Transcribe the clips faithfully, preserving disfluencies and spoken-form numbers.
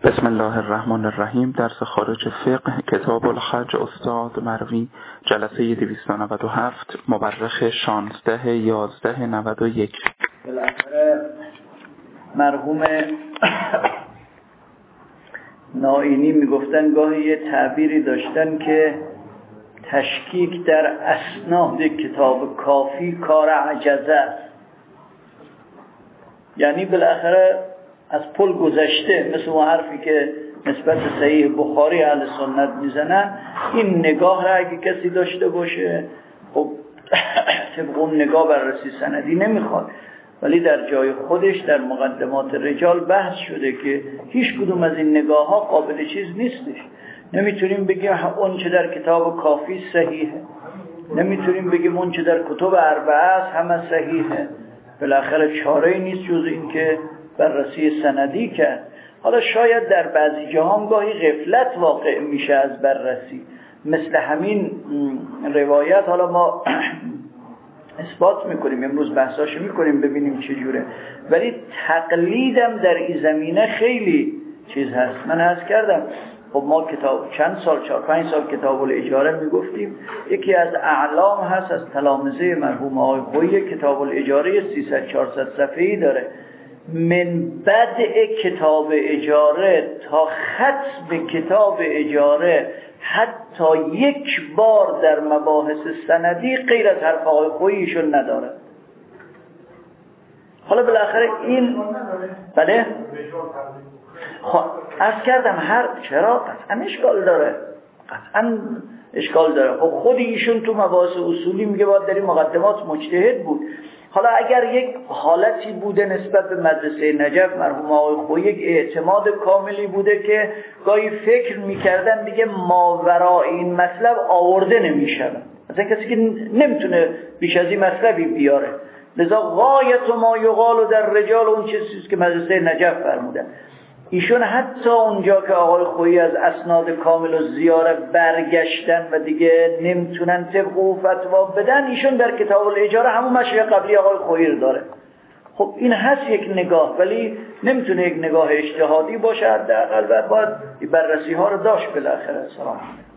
بسم الله الرحمن الرحیم. درس خارج فقه کتاب الحج استاد مروی، جلسه دویست و نود و هفت، مورخ شانزده یازده نود و یک. بالاخره مرحوم نائینی میگفتن گاهی یه تعبیری داشتن که تشکیک در اسناد کتاب کافی کار عجزه است. یعنی بالاخره از پل گذشته، مثل اون حرفی که نسبت صحیح بخاری اهل سنت میزنن، این نگاه را اگه کسی داشته باشه خب طبق اون نگاه بررسی سندی نمیخواد، ولی در جای خودش در مقدمات رجال بحث شده که هیچ کدوم از این نگاه ها قابل چیز نیستش. نمیتونیم بگیم اون چه در کتاب کافی صحیحه، نمیتونیم بگیم اون چه در کتب اربعه است همه صحیحه. بالاخره چاره‌ای نیست جز این که بررسی سندی کرد. حالا شاید در بعضی جاها گاهی غفلت واقع میشه از بررسی، مثل همین روایت. حالا ما اثبات میکنیم، امروز بحثاشو میکنیم ببینیم چجوره، ولی تقلیدم در این زمینه خیلی چیز هست. من عرض کردم خب ما کتاب چند سال چهار پنج سال کتاب الاجاره میگفتیم، یکی از اعلام هست از تلامذه مرحوم آقای خویی، کتاب الاجاره سیصد چهارصد صفحه‌ای داره. من بدء کتاب اجاره تا ختم کتاب اجاره حتی یک بار در مباحث سندی غیر از حرف آقای خوییشون نداره. حالا بالاخره این بله خب عرض کردم هر چرا قطعا اشکال داره، قطعا اشکال داره. خب خود ایشون تو مباحث اصولی میگه باید در این مقدمات مجتهد بود. حالا اگر یک حالتی بوده نسبت به مدرسه نجف مرحوم آقای خویی، یک اعتماد کاملی بوده که گاهی فکر میکردن دیگه ماورای این مطلب آورده نمیشود، مثلا کسی که نمیتونه بیش از این مطلبی بیاره، لذا غایت ما یقال در رجال اون چیزی که مدرسه نجف فرمودن. ایشون حتی اونجا که آقای خویی از اسناد کامل و زیاره برگشتن و دیگه نمیتونن طبق او فتوا بدن، ایشون در کتاب الاجاره همون مشایخ قبلی آقای خویی رو داره. خب این هست یک نگاه، ولی نمیتونه یک نگاه اجتهادی باشه، حداقل باید بررسی ها رو داشت بالاخره. سلام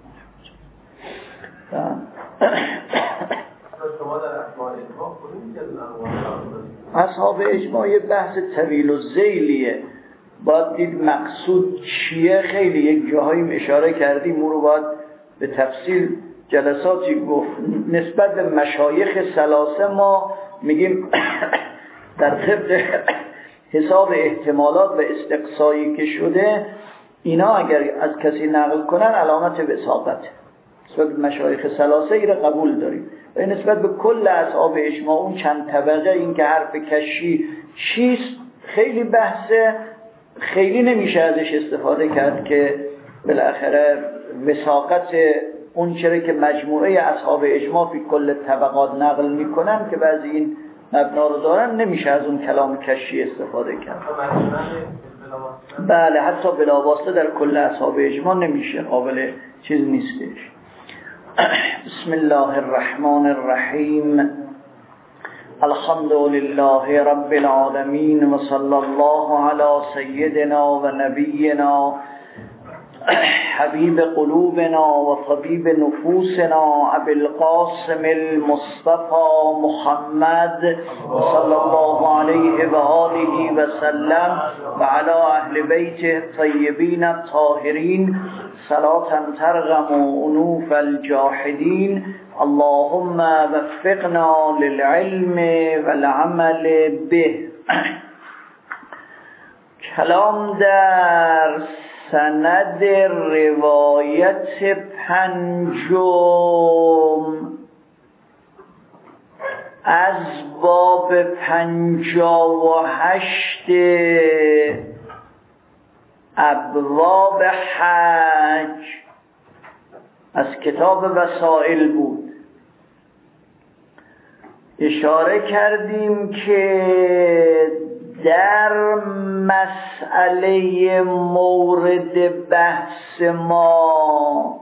شما در اصحاب اجماع کنید که اصحاب اجماع یه بحث طویل و ذیلیه، باید دید مقصود چیه. خیلی یک جاهایی اشاره کردیم، اون رو باید به تفصیل جلساتی گفت. نسبت به مشایخ ثلاثه ما میگیم در طبق حساب احتمالات و استقصایی که شده، اینا اگر از کسی نقل کنن علامت وثاقت. نسبت به مشایخ ثلاثه ای را قبول داریم، و نسبت به کل اصحاب اجماع اون چند طبقه، این که حرف کشی چیست خیلی بحثه، خیلی نمیشه ازش استفاده کرد که بالاخره وثاقت اون چره که مجموعه اصحاب اجماع فی کل طبقات نقل میکنن که بعضی این مبنا رو دارن، نمیشه از اون کلام کشی استفاده کرد. بله حتی بلاواسطه در کل اصحاب اجماع نمیشه، قابل چیز نیستش. بسم الله الرحمن الرحیم. الحمد لله رب العالمین و صلی الله علی سیدنا و نبینا حبیب قلوبنا و طبیب نفوسنا ابی القاسم المصطفى محمد صلی الله علیه و آله و سلم و علی اهل بیت الطیبین الطاهرین صلاة ترغم انوف الجاحدین. اللهم وفقنا للعلم والعمل به. کلام در سند روایت پنجم از باب پنجاه و هشت ابواب حج از کتاب وسائل بود. اشاره کردیم که در مسئله مورد بحث ما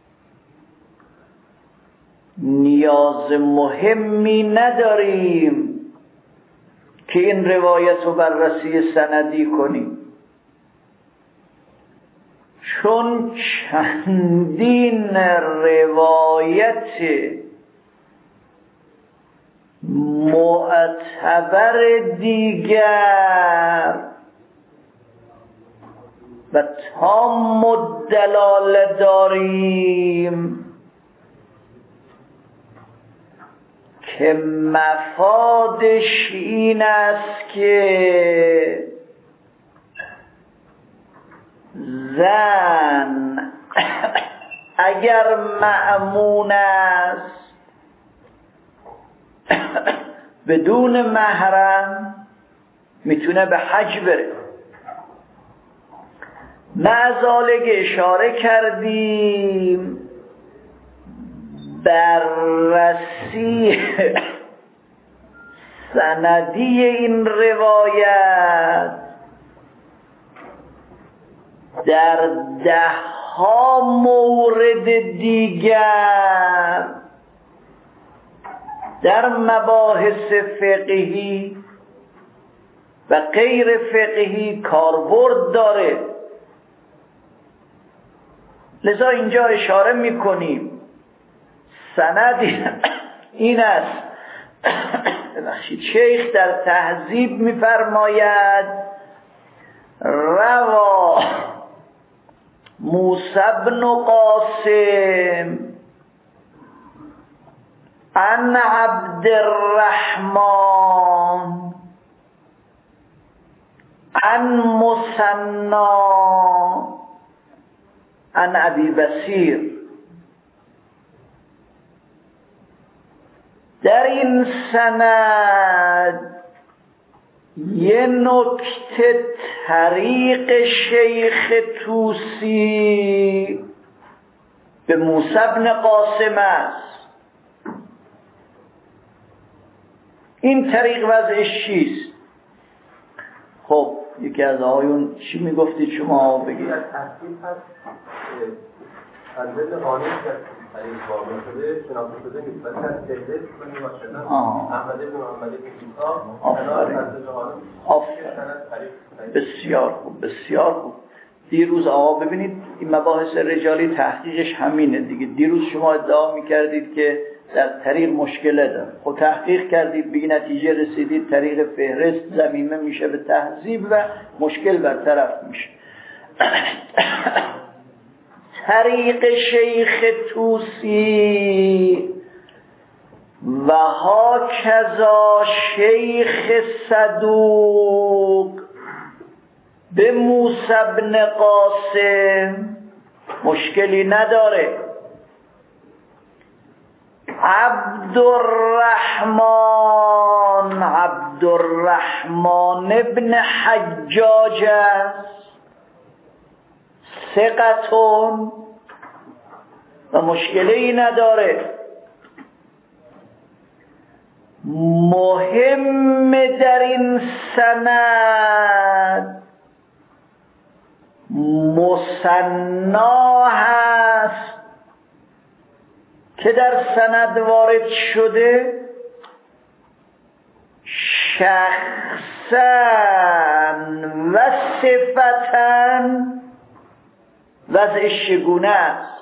نیاز مهمی نداریم که این روایت رو بررسی سندی کنیم. چون چندین روایت معتبر دیگر و تام الدلاله داریم که مفادش این است که زن اگر مأمون است بدون محرم میتونه به حج بره. معذالک اشاره کردیم بررسی سندی این روایت در ده ها مورد دیگر در مباحث فقهی و غیر فقهی کاربرد داره. لذا اینجا اشاره میکنیم سند این است. ببخشید، شیخ در تهذیب میفرماید روا موسی بن قاسم عن عبد الرحمن عن مثنى عن ابی بصیر. در این سند یه نکته طریق شیخ طوسی به موسی بن قاسم است. این طریق وضعش چیست؟ خب یکی از آقایون چی میگفتید شما بگید؟ از تحقیق هست از ذهن قانون که طریق واقع شده شناخته شده نسبت از فهرست کنی باشدن احمد بن محمد بن ایسا آفرین آفرین بسیار خوب بسیار خوب. دیروز آقا ببینید این مباحث رجالی تحقیقش همینه دیگه. دیروز شما ادعا میکردید که در طریق مشکله داره، خب تحقیق کردید به نتیجه رسیدید طریق فهرست ضمیمه میشه به تهذیب و مشکل برطرف میشه. طریق شیخ طوسی و هاکذا شیخ صدوق به موسی بن قاسم مشکلی نداره. عبدالرحمن عبدالرحمن ابن حجاج است، ثقتون و مشکلی نداره. مهم در این سند مثنا هست که در سند وارد شده، شخصا و صفتا وضعش چگونه است.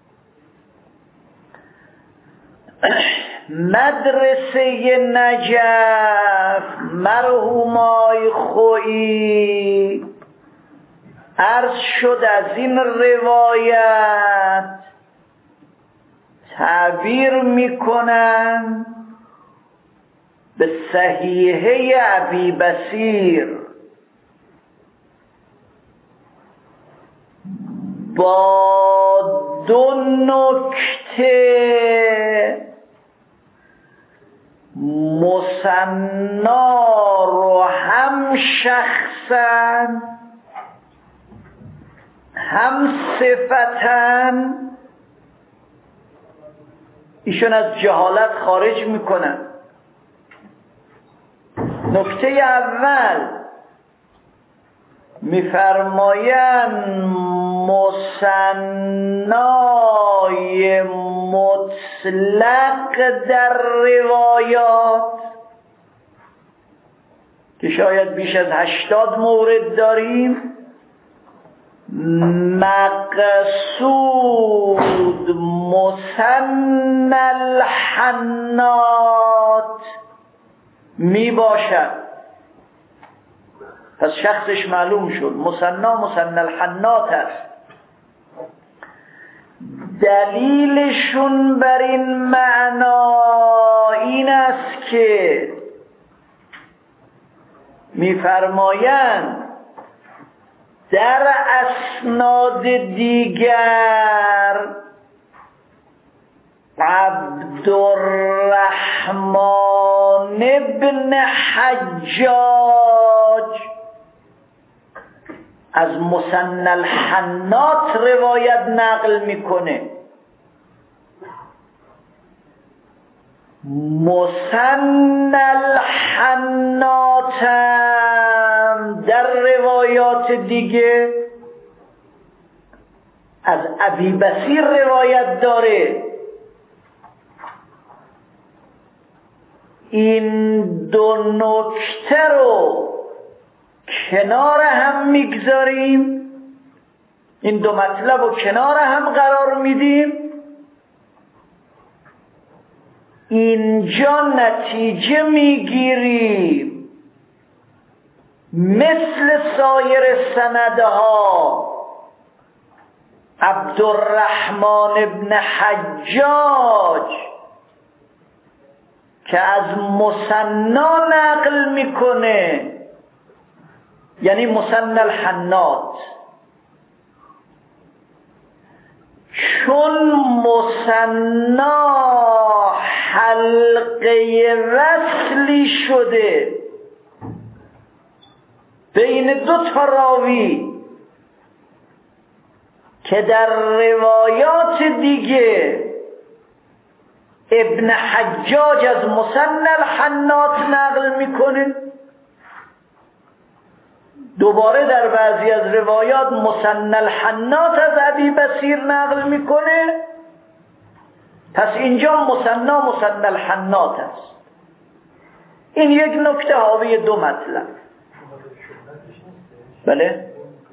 مدرسه نجف مرحومای خویی عرض شد از این روایت تعبیر میکنن به صحیحه ابی بصیر با دو نکته مثنا رو هم شخصا هم صفتا ایشون از جهالت خارج میکنن. نکته اول میفرمایند مثنای مطلق در روایات که شاید بیش از هشتاد مورد داریم مقصود مثنی الحنات می باشد. پس شخصش معلوم شد، مثنی مثنی الحنات است. دلیلشون بر این معنا این است که می‌فرمایند در اسناد دیگر عبدالرحمن ابن حجاج از مثنی الحنات روایت نقل میکنه. مثنی الحنات هم در روایات دیگه از ابی بصیر روایت داره. این دو نکته رو کنار هم میگذاریم، این دو مطلب رو کنار هم قرار میدیم، اینجا نتیجه میگیریم مثل سایر سندها عبدالرحمن ابن حجاج که از مثنی نقل میکنه، یعنی مثنی الحنات، چون مثنی حلقه وصلی شده بین دو تا راوی که در روایات دیگه ابن حجاج از مثنی الحنات نقل میکنه، دوباره در بعضی از روایات مثنی الحنات از ابی بصیر نقل میکنه. پس اینجا مثنی مثنی الحنات است. این یک نکته حاوی دو مطلب. بله؟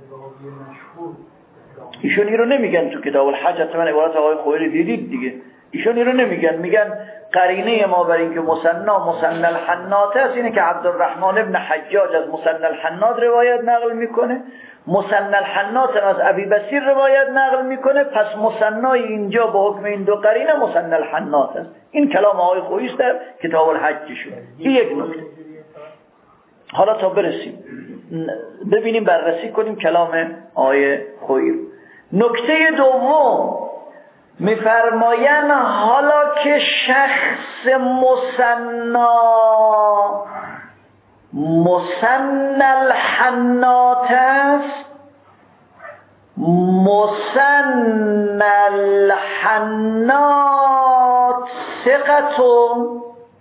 ایشون این رو نمیگن تو کتاب الحج، حتما عبارت آقای خوئیلی دیدید دیگه. ایشون این رو نمیگن، میگن قرینه ما بر این که مثنی مثنی الحنات است اینه که عبدالرحمن ابن حجاج از مثنی الحنات روایت نقل میکنه، مثنی الحنات از ابی بصیر روایت نقل میکنه. پس مثنی اینجا به حکم این دو قرینه مثنی الحنات است. این کلام آقای خوئیلی است در کتاب الحج شد. این یک نکته. حالا تا برسیم ببینیم بررسی کنیم کلام آقای خوئیلی. نکته دوم میفرمایند حالا که شخص مثنی مثنی الحنات است، مثنی الحنات ثقتون،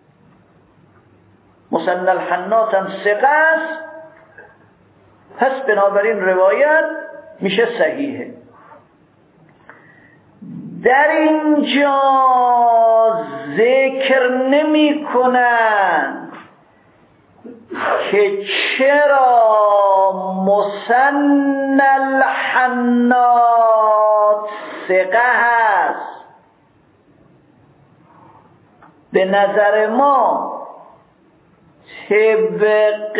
مثنی الحنات هم ثقه است، پس بنابراین روایت میشه صحیحه. در اینجا ذکر نمی کنند که چرا مثنی الحنات ثقه هست. به نظر ما طبق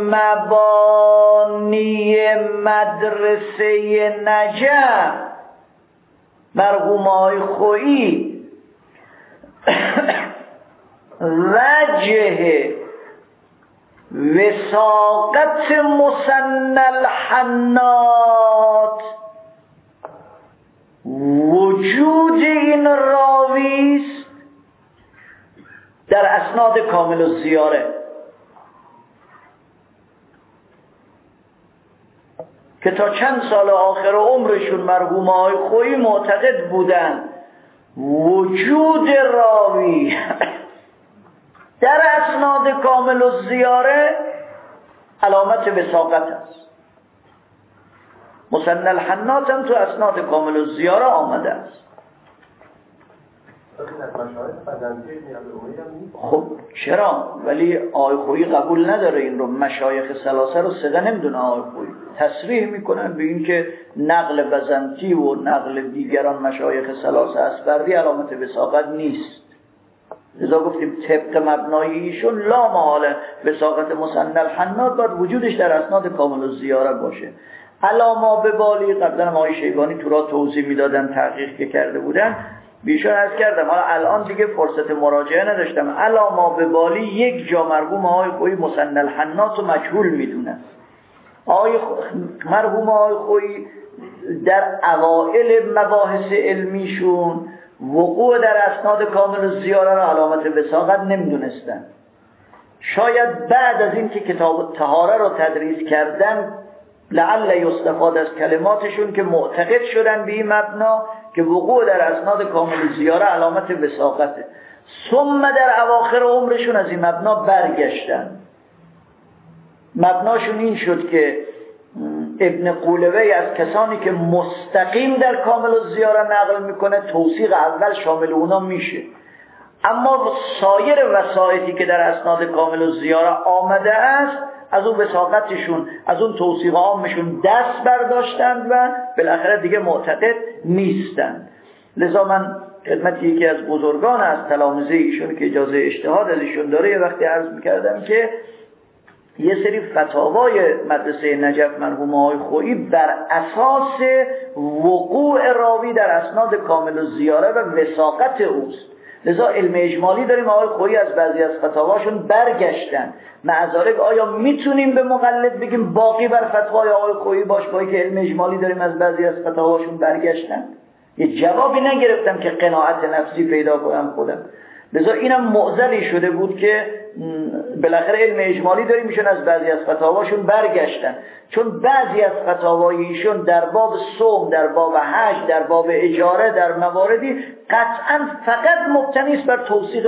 مبانی مدرسه نجف مرحوم آقای خویی وجه وثاقت مثنی الحنات وجود این راویست در اسناد کامل الزیاره که تا چند سال آخر عمرشون مرحوم آقای خویی معتقد بودن وجود راوی در اسناد کامل الزیاره علامت وثاقت است. مثنی الحنات هم تو اسناد کامل الزیاره آمده است. خب چرا؟ ولی آقای خویی قبول نداره این رو. مشایخ ثلاثه رو صدا نمیدونه آقای خویی، تصریح میکنن به این که نقل بزنطی و نقل دیگران مشایخ ثلاثه اسفردی علامت وثاقت نیست. لذا گفتیم طبق مبنای ایشون لا محاله وثاقت مصنف الحناط باید وجودش در اسناد کامل الزیاره باشه. علاما به بالی قبلا آقای شیبانی تو را توضیح میدادن، تحقیق که کرده بودن، بیشون عرض کردم، حالا الان دیگه فرصت مراجعه نداشتم. علاما به بالی یک جا مرحوم آقای خویی مصنف الحناط رو مجهول میدونن. آقای مرحوم آقای خویی در اوائل مباحث علمیشون وقوع در اسناد کامل الزیاره را علامت وثاقت نمیدونستن. شاید بعد از این که کتاب طهاره رو تدریس کردن لعل یستفاد از کلماتشون که معتقد شدن به این مبنا که وقوع در اسناد کامل الزیاره علامت وثاقته، ثم در اواخر عمرشون از این مبنا برگشتن. مبناشون این شد که ابن قولوی از کسانی که مستقیم در کامل الزیاره نقل میکنه توثیق اول شامل اونا میشه، اما سایر وسایطی که در اسناد کامل الزیاره آمده است از اون وثاقتشون، از اون توثیق عامشون دست برداشتند و بالاخره دیگه معتقد نیستند. لذا من خدمتی یکی از بزرگان از تلامذه ایشون که اجازه اجتهاد از ایشون داره یه وقتی عرض میکردم که یه سری فتاوای مدرسه نجف مرحوم آقای خویی بر اساس وقوع راوی در اسناد کامل الزیاره و وثاقت اوست. لذا علم اجمالی داریم آقای خویی از بعضی از فتاواشون برگشتن. معذالک آیا میتونیم به مقلد بگیم باقی بر فتوای آقای خویی باش با که علم اجمالی داریم از بعضی از فتاواشون برگشتن؟ یه جوابی نگرفتم که قناعت نفسی پیدا کنم خودم. لذا اینم معضلی شده بود که بالاخره علم اجمالی داریم میشون از بعضی از فتاواشون برگشتن، چون بعضی از فتاوای ایشون در باب صوم، در باب حج، در باب اجاره، در مواردی قطعا فقط مبتنی است بر توثیق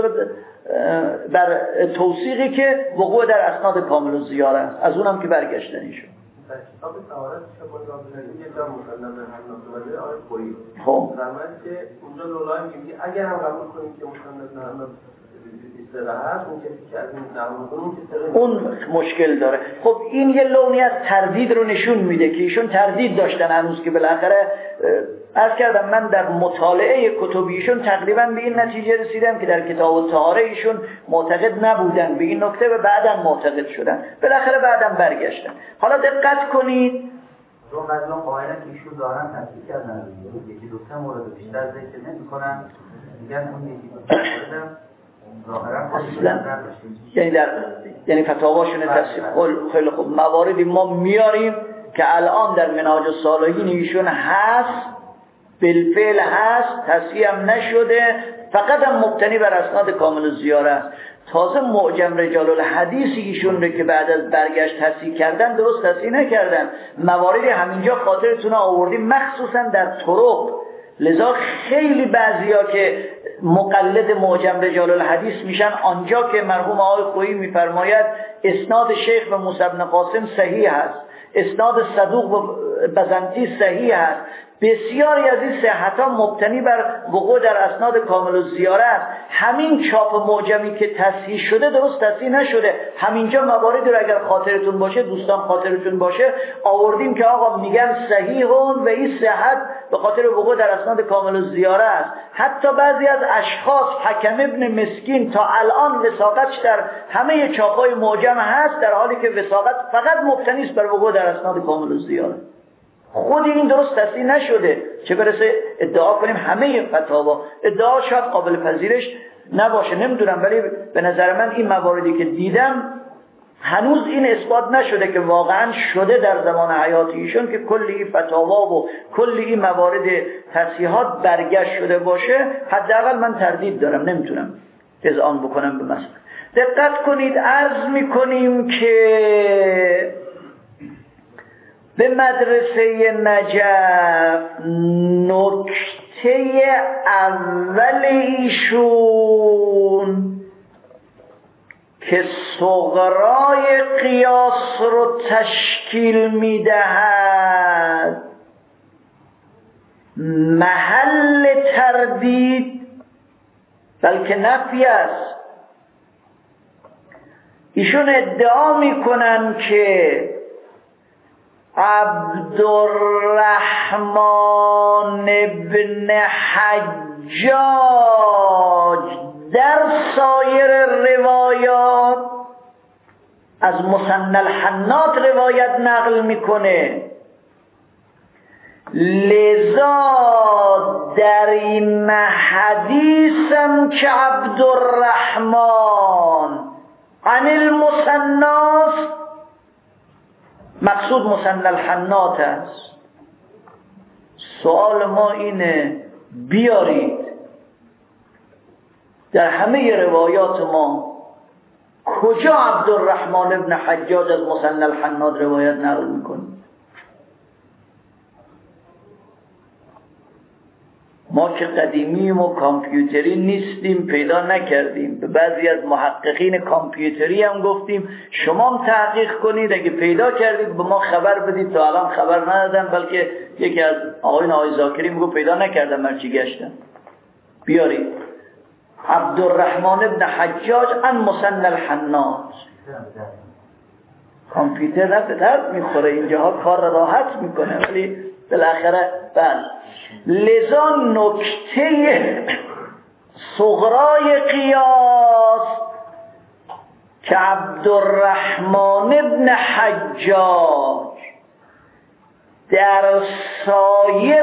بر توثیقی که وقوع در اسناد کامل الزیاره است، از اونم که برگشتن ایشون. کتاب طهارت شما دادن یه جا مصنف الحناط آقای خویی. خب فرمایید که اونجا لولای میگه اگر هم قبول کنیم که مصنف الحناط استراحت اون کسی که از این نقل اون مشکل داره. خب این یه لونی از تردید رو نشون میده که ایشون تردید داشتن هنوز که بالاخره عرض کردم من در مطالعه کتب ایشون تقریبا به این نتیجه رسیدم که در کتاب طهاره ایشون معتقد نبودن به این نکته و بعداً معتقد شدن، بالاخره بعداً برگشتن. حالا دقت کنید چون بعضی قاعده که ایشون دارن تصدیق کردن یکی دو سه مورد بیشتر ذکر نمی‌کنن، میگن اون یکی دو سه مورد اصلا یعنی در یعنی فتاواشون تصدیق. خیلی خوب، مواردی ما میاریم که الان در منهاج الصالحین ایشون هست، بالفعل هست، تصحیح هم نشده، فقط هم مبتنی بر اسناد کامل الزیاره است. تازه معجم رجال الحدیث ایشون رو که بعد از برگشت تصحیح کردن درست تصحیح نکردن، مواردی همینجا خاطرتون آوردیم مخصوصا در طرق. لذا خیلی بعضیا که مقلد معجم رجال الحدیث میشن آنجا که مرحوم آقای خویی میفرماید اسناد شیخ و موسی بن قاسم صحیح است، اسناد صدوق و بزنطی صحیح است، بسیاری از این صحت‌ها مبتنی بر وقوع در اسناد کامل الزیاره است. همین چاپ معجمی که تصحیح شده درست تصحیح نشده. همینجا مواردی رو اگر خاطرتون باشه، دوستان خاطرتون باشه، آوردیم که آقا میگن صحیحون و این صحت به خاطر وقوع در اسناد کامل الزیاره است. حتی بعضی از اشخاص، حکم ابن مسکین تا الان وثاقتش در همه چاپ‌های معجم هست، در حالی که وثاقت فقط مبتنی است بر وقوع در اسناد کامل الزیاره. خود این درست تصحیح نشده، چه برسه ادعا کنیم همه فتاوا. ادعا شاید قابل پذیرش نباشه، نمیدونم، ولی به نظر من این مواردی که دیدم هنوز این اثبات نشده که واقعا شده در زمان حیات ایشون که کلی فتاوا و کلی این موارد تصحیحات برگشت شده باشه. حداقل من تردید دارم، نمیتونم اذعان بکنم به مسئله. دقت کنید، عرض میکنیم که به مدرسه نجف نکته اول ایشون که صغرای قیاس رو تشکیل میدهد محل تردید بلکه نفی است. ایشون ادعا میکنن که عبدالرحمن ابن حجاج در سایر روایات از مثنی الحناط روایت نقل میکنه، لذا در این حدیثم که عبدالرحمن عن المثناس مقصود مثنی الحناط است. سوال ما اینه بیارید در همه روایات ما کجا عبدالرحمن ابن حجاج از مثنی الحناط روایت نقل میکنه؟ ما که قدیمیم و کامپیوتری نیستیم پیدا نکردیم. به بعضی از محققین کامپیوتری هم گفتیم شما هم تحقیق کنید، اگه پیدا کردید به ما خبر بدید. تا الان خبر ندادن، بلکه یکی از آقایون آقای زاکری میگو پیدا نکردم هرچی گشتن. بیارید عبدالرحمن ابن حجاج عن مثنی الحناط. کامپیوتر نه به درد میخوره، اینجاها کار راحت میکنه، ولی بالاخره بله. لذا نکته صغرای قیاس که عبدالرحمن ابن حجاج در سایر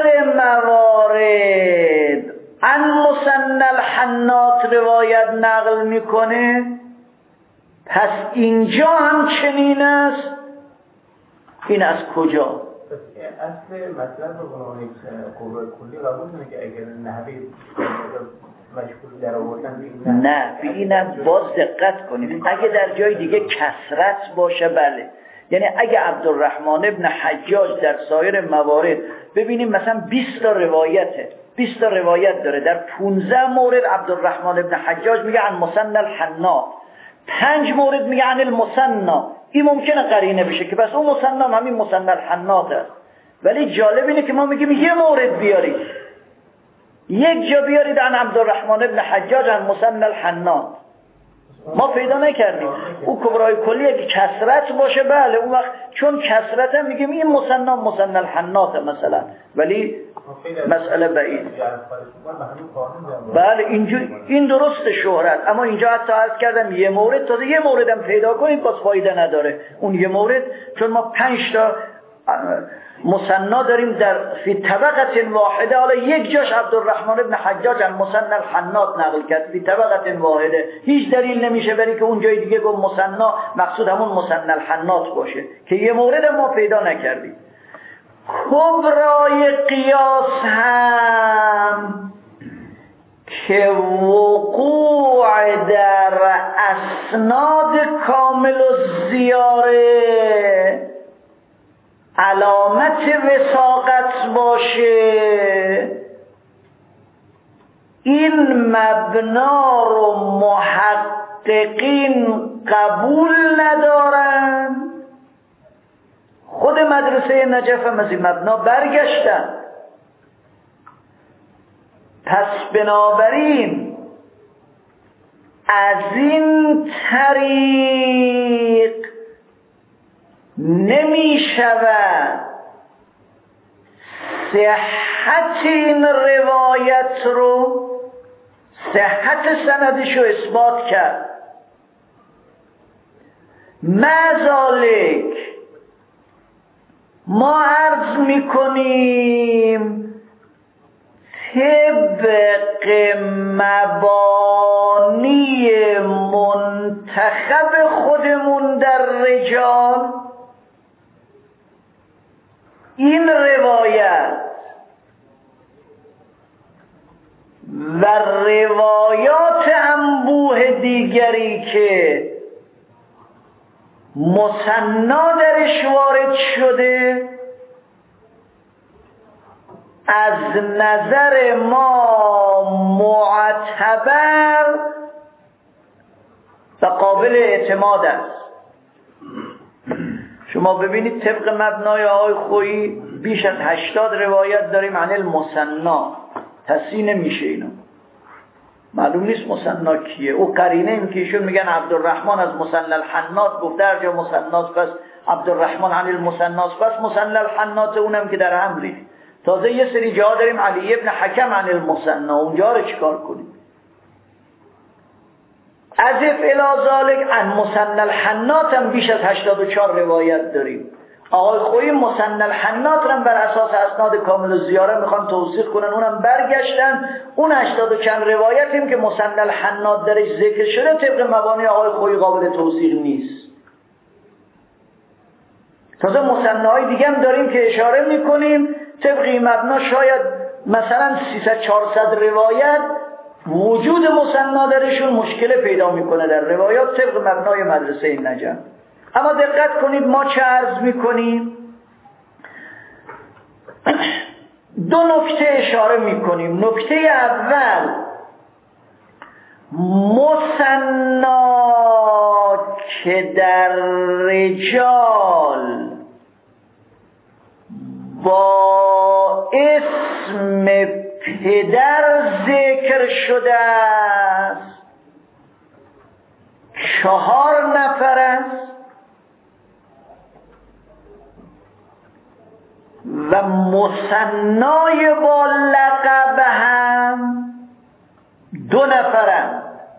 موارد عن مثنی الحناط روایت نقل میکنه، پس اینجا هم چنین است. این از کجا؟ اصل مطلب رو بنابراین قوه کلی قبول کنه که اگر نحوی مشغول در آوردن نه به اینم باز دقت کنید. اگه در جای دیگه کثرت باشه بله، یعنی اگه عبدالرحمن ابن حجاج در سایر موارد ببینیم مثلا بیست تا روایته، بیست تا روایت داره، در پانزده مورد عبدالرحمن ابن حجاج میگه عن مثنی الحناط، پنج مورد میگه عن المثنی. این ممکنه قرینه بشه که بس اون مثنی هم همین مثنی الحناط است. ولی جالب اینه که ما میگیم یه مورد بیارید، یک جا بیارید عن عبدالرحمن ابن حجاج عن مثنی الحناط، ما پیدا نکردیم. او کبرای کلی اگه کثرت باشه بله، اون وقت چون کثرت هم میگیم این مثنی مثنی الحناط مثلا، ولی مسئله بعید. بله اینجا این درست شهرت، اما اینجا حتی عرض کردم یه مورد، تازه یه موردم پیدا کنید باز فایده نداره. اون یه مورد چون ما پنج تا مثنی داریم در فی طبقه واحده، حالا یک جاش عبدالرحمن ابن حجاج عن مثنی الحناط نقل کرد فی طبقه واحده، هیچ دلیل نمیشه برای که اون جای دیگه گفت مثنی مقصود همون مثنی الحناط باشه که یه مورد ما پیدا نکردیم. کبرای قیاس هم که وقوع در اسناد کامل الزیاره علامت وثاقت باشه، این مبنا رو محققین قبول ندارن. خود مدرسه نجف هم از این مبنا برگشتن. پس بنابراین از این طریق نمی شود صحت این روایت رو، صحت سندش رو اثبات کرد. مذالک ما عرض میکنیم طبق مبانی منتخب خودمون در رجال این روایت و روایات انبوه دیگری که مثنی درش وارد شده از نظر ما معتبر و قابل اعتماد است. شما ببینید طبق مبنای آقای خویی بیش از هشتاد روایت داریم عن المثنی، تصحیح نمیشه اینو. معلوم نیست مثنا کیه. او قرینه این که ایشون میگن عبدالرحمن از مثنا الحنات گفته، هر جا مثناست پس عبدالرحمن عن المثناست پس مثنا الحنات، اونم که در هم ریخت. تازه یه سری جا داریم علی ابن حکم عن المثنا، اونجا رو چیکار کنیم؟ از الی ذالک عن مثنا الحنات هم بیش از هشتاد و چهار روایت داریم. آقای خویی مثنا الحنات رو بر اساس اسناد کامل الزیاره میخوان توثیق کنن، اونم برگشتن اون هشتاد و چند روایتیم که مثنا الحنات درش ذکر شده طبق مبانی آقای خویی قابل توثیق نیست. تازه مثناهای دیگه هم داریم که اشاره میکنیم طبق مبنا شاید مثلا سیصد چهارصد روایت وجود مثنا درشون مشکل پیدا میکنه در روایات طبق مبنای مدرسه نجم. اما دقت کنید ما چه عرض میکنیم؟ دو نکته اشاره میکنیم. نکته اول، مثنا که در رجال با اسم پدر ذکر شده است چهار نفر است و مثنای با لقب هم دو نفرند.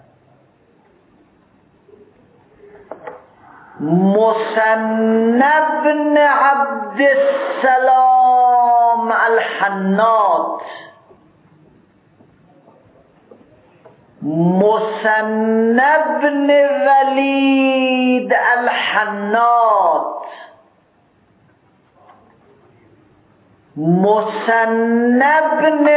مثنا بن عبدالسلام الحنات، مثنا بن ولید الحنات، مثنا بن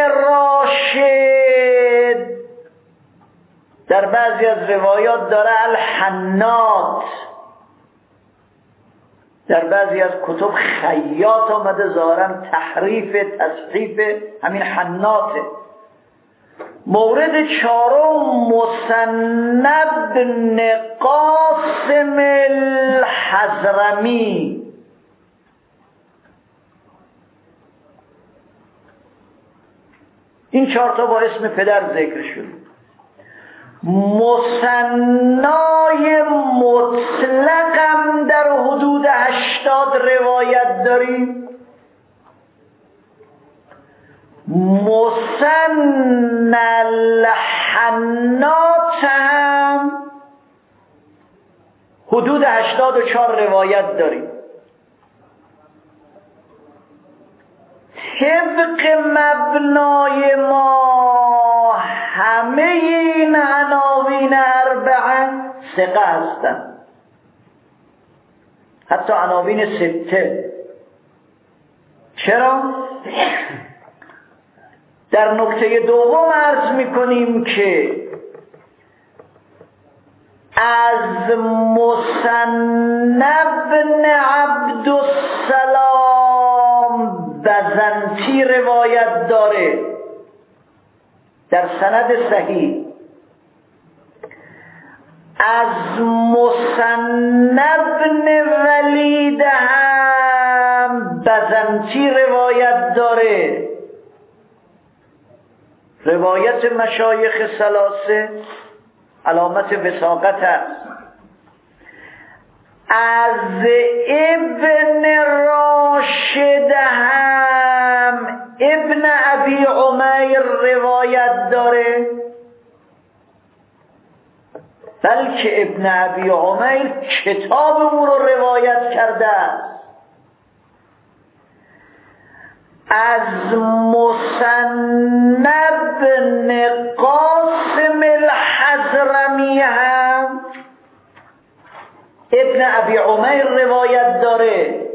راشد، در بعضی از روایات داره الحنات، در بعضی از کتب خیاط آمده ظاهراً تحریف تصحیف همین حناته. مورد چهارم مثنا بن قاسم الحضرمی، این چهار تا با اسم پدر ذکر شد. مثنای مطلقم در حدود هشتاد روایت داریم. مثنا الحنات هم حدود هشتاد و چهار روایت داریم. طبق مبنای ما همه این عناوین اربعه ثقه هستند، حتی عناوین سته. چرا؟ در نکته دوم عرض میکنیم که از مثنا بن عبدالسلام بزنتی روایت داره در سند صحیح، از مثنا بن ولید هم بزنتی روایت داره، روایت مشایخ ثلاثه علامت وثاقت است. از ابن راشد هم ابن ابی عمیر روایت داره، بلکه ابن ابی عمیر کتاب او رو روایت کرده است. از مثنا بن قاسم الحضرمی هم ابن ابی عمیر روایت داره.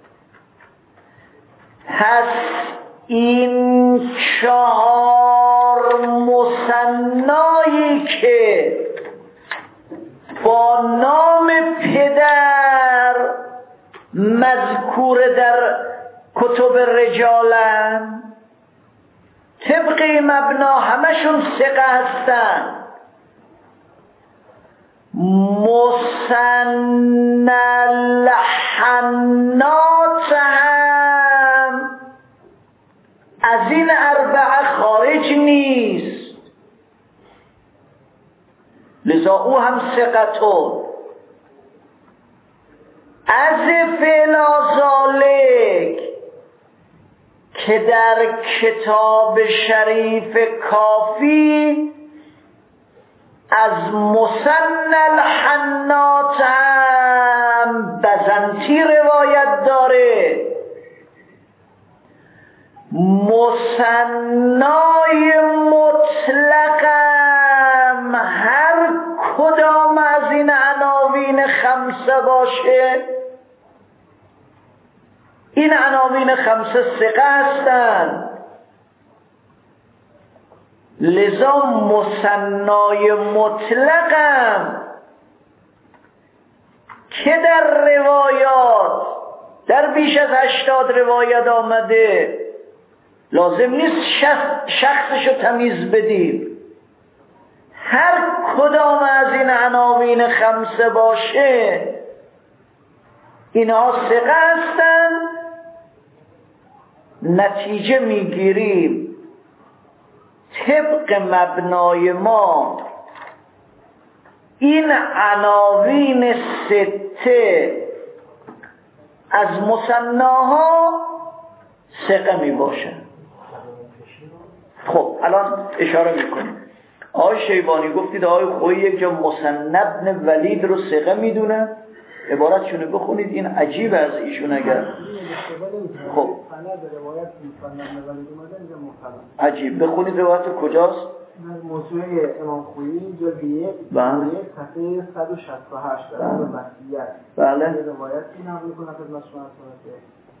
پس این چهار مثنایی که با نام پدر مذکور در کتب رجالن طبق مبنا همشون ثقه هستن. مثنا الحنات هم از این اربعه خارج نیست. لذا او هم ثقتون. از فعلا ذالک که در کتاب شریف کافی از مسن الحنات هم بزنتی روایت داره. مسنای مطلقم هر کدام از این عناوین خمسه باشه، این عناوین خمسه ثقه هستند. لذا مسنای مطلقم که در روایات در بیش از هشتاد روایت آمده، لازم نیست شخصشو تمیز بدیم، هر کدام از این عناوین خمسه باشه اینها ثقه هستند. نتیجه میگیریم طبق مبنای ما این عناوین سته از مصناها ثقه می باشن. خب الان اشاره میکنیم. آقای شیبانی گفتید آقای خویی یک جا مصنب بن ولید رو ثقه میدونه، عبارتشونو بخونید، این عجیب از ایشون. اگر خب عجیب بخونید روایت کجاست؟ موضوع امام خویی جلد یک صفحه صد و شصت و هشت در مسیحیت. بله. روایتی نقل کنه خدمت شما که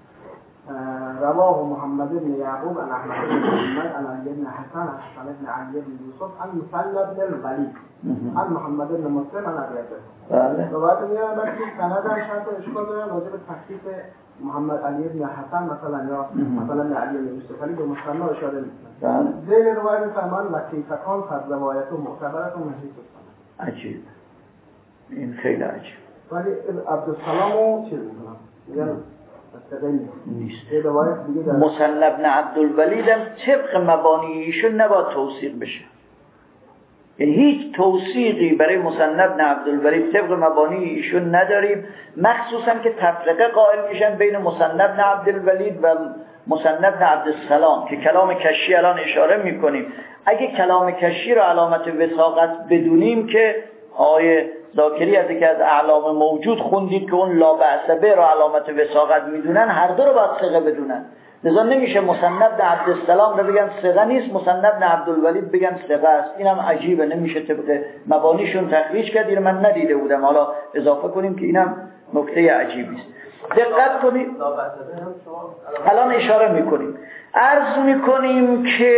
رواه محمد بن یعقوب عن احمد بن محمد عن علی بن حسن عن حسن بن علی بن یوسف عن مسلم بن الولید عن محمد بن مسلم عن ابی بله. روایت میاد وقتی سندش شرط اشکال داره راجع به تحقیق محمد علی بن حسن مثلا یا مثلا علی بن یوسف علی به مسلم اشاره میکنه. بله. ذیل روایت فرمان و کیفکان از روایت معتبرت و محیط است. عجیب. این خیلی عجیب. ولی عبدالسلامو چیز میگن نیست. مسلم بن عبدالولید هم طبق مبانی ایشون نباید توثیق بشه، یعنی هیچ توثیقی برای مسلم بن عبدالولید طبق مبانی ایشون نداریم، مخصوصا که تفرقه قائل میشن بین مسلم بن عبدالولید و مسلم بن عبدالسلام که کلام کشی الان اشاره میکنیم. اگه کلام کشی رو علامت وثاقت بدونیم که آیه ذاکری از که از اعلام موجود خوندید که اون لا بأس به رو علامت وثاقت میدونن، هر دو رو باید ثقه بدونن. لذا نمیشه مسلم بن عبدالسلام رو بگن ثقه نیست، مسلم بن عبدالولید بگن ثقه است. اینم عجیبه، نمیشه طبق مبانیشون تخریج کرد. اینو من ندیده بودم، حالا اضافه کنیم که اینم نکته عجیبی است. دقت کنید الان اشاره میکنیم، عرض میکنیم که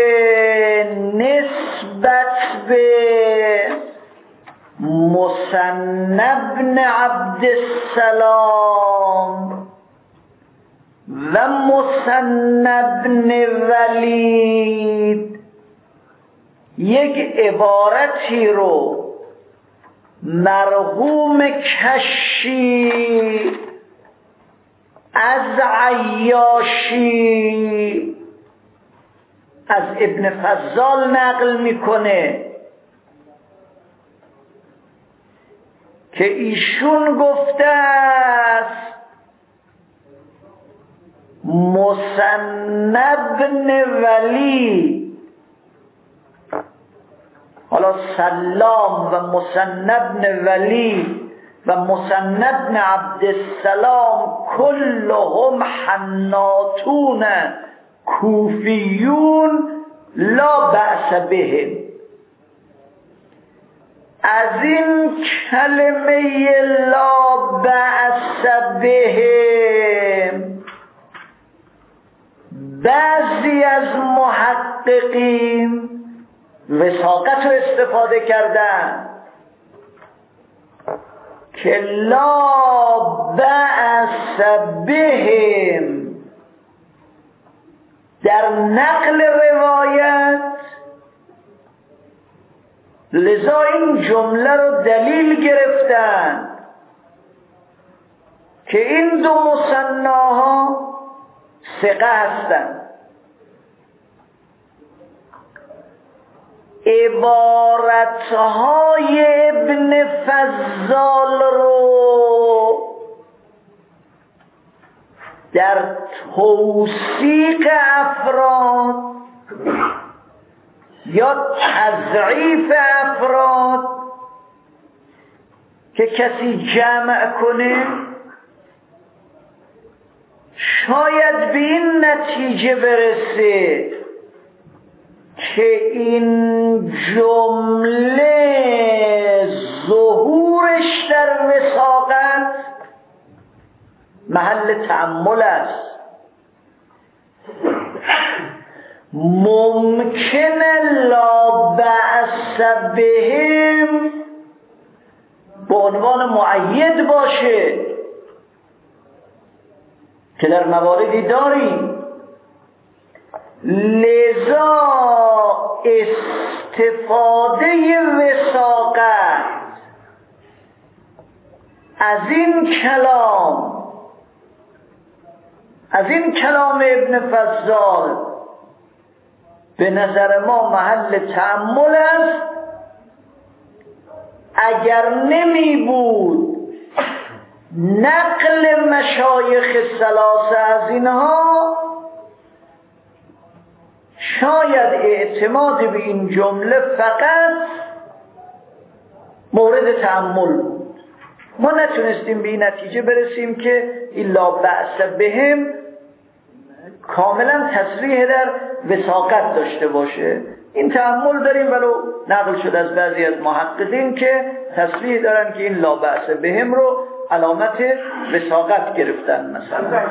نسبت به مسنب بن عبدالسلام و مسنب بن ولید یک عبارتی رو مرحوم کشی از عیاشی از ابن فضال نقل میکنه که ایشون گفته است مسنب بن ولی، حالا سلام و مسنب بن ولی و مسنب بن عبدالسلام کلهم حناتون کوفیون لا بأس بهم. از این کلمه لا بأس بهم بعضی از محققین وثاقت رو استفاده کردن که لا بأس بهم در نقل روایت. لذا این جمله رو دلیل گرفتن که این دو مصناها ثقه هستند. عبارتهای ابن فضال رو در توثیق افراد یا تضعیف افراد که کسی جمع کنه شاید به این نتیجه برسه که این جمله ظهورش در وثاقت محل تأمل است. ممکن لا بأس بهم به عنوان مؤید باشه که در مواردی داریم، لذا استفاده وثاقت از این کلام از این کلام ابن فضال به نظر ما محل تأمل است. اگر نمی بود نقل مشایخ ثلاثه از اینها، شاید اعتماد به این جمله فقط مورد تأمل بود. ما نتونستیم به این نتیجه برسیم که الا بأس بهم کاملا تصریح در وثاقت داشته باشه. این تأمل داریم، ولو نقل شد از بعضی از محققین که تصریح دارن که این لا بأس بهم رو علامت وثاقت گرفتن. مثلا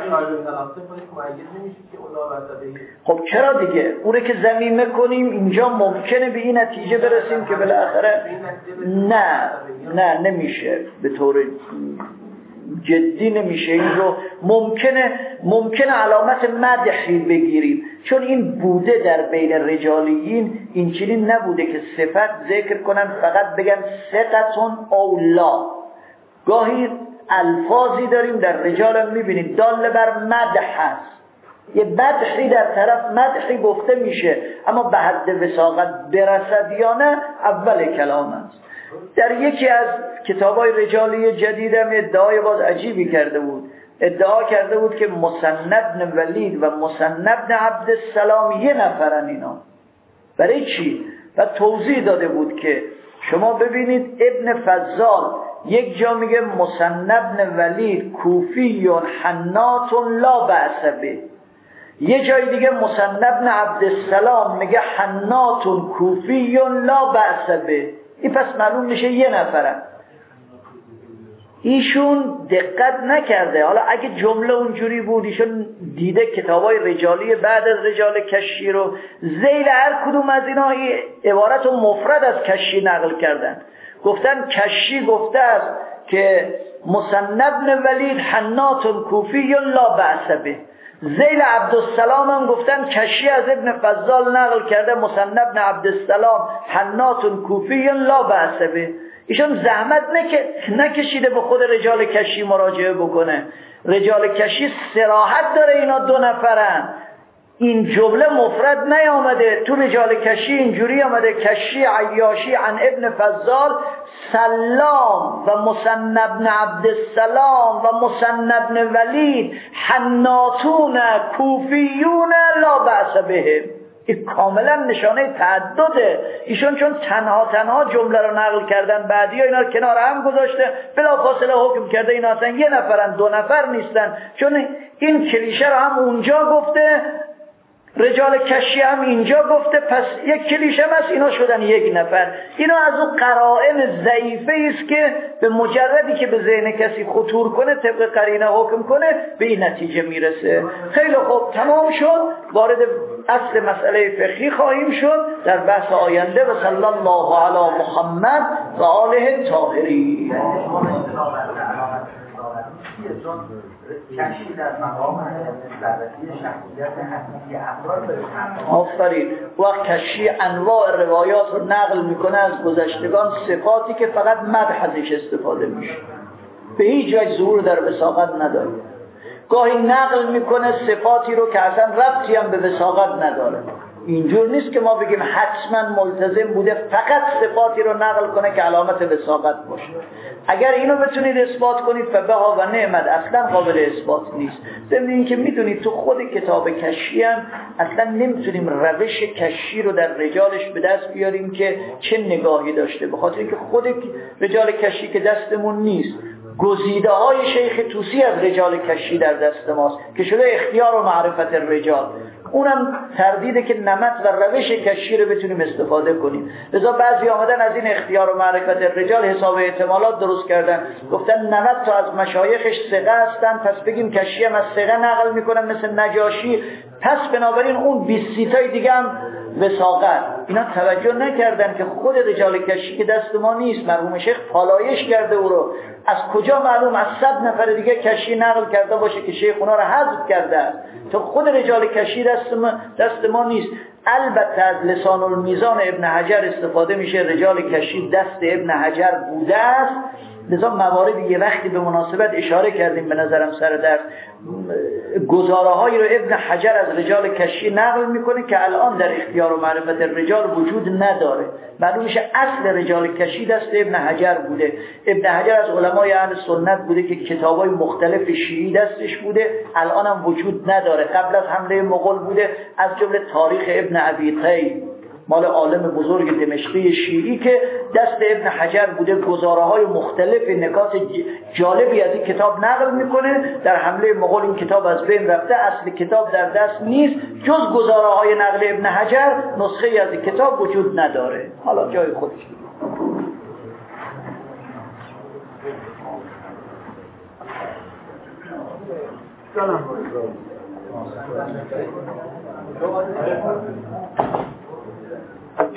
خب چرا دیگه اونه که ضمیمه کنیم اینجا ممکنه به این نتیجه برسیم که بالاخره نه نه نمیشه، به طور جدی نمیشه. این رو ممکنه ممکنه علامت مدحی بگیریم، چون این بوده در بین رجالیین اینچنین نبوده که صفت ذکر کنن فقط بگن ثقتون او لا. گاهی الفاظی داریم در رجال میبینید دال بر مدح هست، یه مدحی در طرف مدحی گفته میشه، اما به حد وثاقت برسد یا نه اول کلام است. در یکی از کتابای رجالی جدیدم ادعای باز عجیبی کرده بود. ادعا کرده بود که مسند بن ولید و مسند بن عبدالسلام یه نفرن اینا. برای چی؟ و توضیح داده بود که شما ببینید ابن فضال یک جا میگه مسند بن ولید کوفی حنات لا بأس به، یه جای دیگه مسند بن عبدالسلام میگه حنات کوفی لا بأس به. این پس معلوم میشه یه نفرن. ایشون دقت نکرده. حالا اگه جمله اونجوری بود ایشون دیده کتابای رجالی بعد از رجال کشی رو ذیل هر کدوم از اینا عبارت و مفرد از کشی نقل کردن. گفتن کشی گفته است که مسند بن ولید حنات کوفی لا بأس به. ذیل عبدالسلام هم گفتن کشی از ابن فضال نقل کرده مسند بن عبدالسلام حنات کوفی لا بأس به. ایشون زحمت نکشیده به خود رجال کشی مراجعه بکنه. رجال کشی صراحت داره اینا دو نفرن. این جمله مفرد نیامده تو رجال کشی، اینجوری آمده کشی عیاشی عن ابن فضال سلام و مسند بن عبدالسلام و مسند بن ولید حناتون کوفیون لا بأس بهم. این کاملا نشانه تعدده. ایشون چون تنها تنها جمله رو نقل کردن، بعدی ها اینا رو کنار هم گذاشته، بلا فاصله حکم کرده اینا اصلا یه نفرن دو نفر نیستن. چون این کلیشه رو هم اونجا گفته، رجال کشی هم اینجا گفته، پس یک کلیشه هم هست اینا شدن یک نفر. اینا از اون قرائن ضعیفه است که به مجردی که به ذهن کسی خطور کنه طبق قرینه حکم کنه به این نتیجه میرسه. خیلی خوب تمام شد، وارد اصل مسئله فقهی خواهیم شد در بحث آینده. و صلی الله علی محمد و آله طاهرین. کشی در مقام ذاتی شخصیت حقیقی افراد. آفرین. وقت کشی انواع روایات رو نقل میکنه از گذشتگان، صفاتی که فقط مدح ازش استفاده میشه، به هیچ جای ظهور در وثاقت نداره. گاهی نقل میکنه صفاتی رو که اصلا ربطی هم به وثاقت نداره. اینجور نیست که ما بگیم حتما ملتزم بوده فقط صفاتی رو نقل کنه که علامت وساقت باشه. اگر اینو بتونید اثبات کنید فبها و نعمت، اصلا قابل اثبات نیست. ضمن این که میدونید تو خود کتاب کشی هم اصلا نمیتونیم روش کشی رو در رجالش به دست بیاریم که چه نگاهی داشته، به خاطر اینکه خود رجال کشی که دستمون نیست، گزیده های شیخ طوسی از رجال کشی در دست ماست که شده اختیار و معرفت الرجال. اونم تردیده که نمط و روش کشی رو بتونیم استفاده کنیم. لذا بعضی آمدن از این اختیار و معرفت الرجال حساب احتمالات درست کردن، گفتن نود تا از مشایخش ثقه هستن، پس بگیم کشی هم از ثقه نقل میکنن مثل نجاشی، پس بنابراین اون بیست تای دیگه هم وثاقت. اینا توجه نکردن که خود رجال کشی که دست ما نیست، مرحوم شیخ پالایش کرده او رو. از کجا معلوم از صد نفر دیگه کشی نقل کرده باشه که شیخ اونا رو حذف کرده است؟ تو خود رجال کشی دست ما, دست ما نیست. البته از لسان المیزان ابن حجر استفاده میشه، رجال کشی دست ابن حجر بوده است. لذا موارد یه وقتی به مناسبت اشاره کردیم به نظرم سر درس، گزاره هایی رو ابن حجر از رجال کشی نقل میکنه که الان در اختیار و معرفت رجال وجود نداره. معلوم میشه اصل رجال کشی دست ابن حجر بوده. ابن حجر از علمای اهل سنت بوده که کتابای مختلف شیعی دستش بوده، الان هم وجود نداره. قبل از حمله مغول بوده، از جمله تاریخ ابن ابی طیب مال عالم بزرگ دمشقی شیعی که دست ابن حجر بوده. گزاره های مختلف نکات جالبی از این کتاب نقل میکنه. در حمله مغول این کتاب از بین رفته، اصل کتاب در دست نیست، جز گزاره های نقل ابن حجر نسخه ای از این کتاب وجود نداره. حالا جای خودش سلام.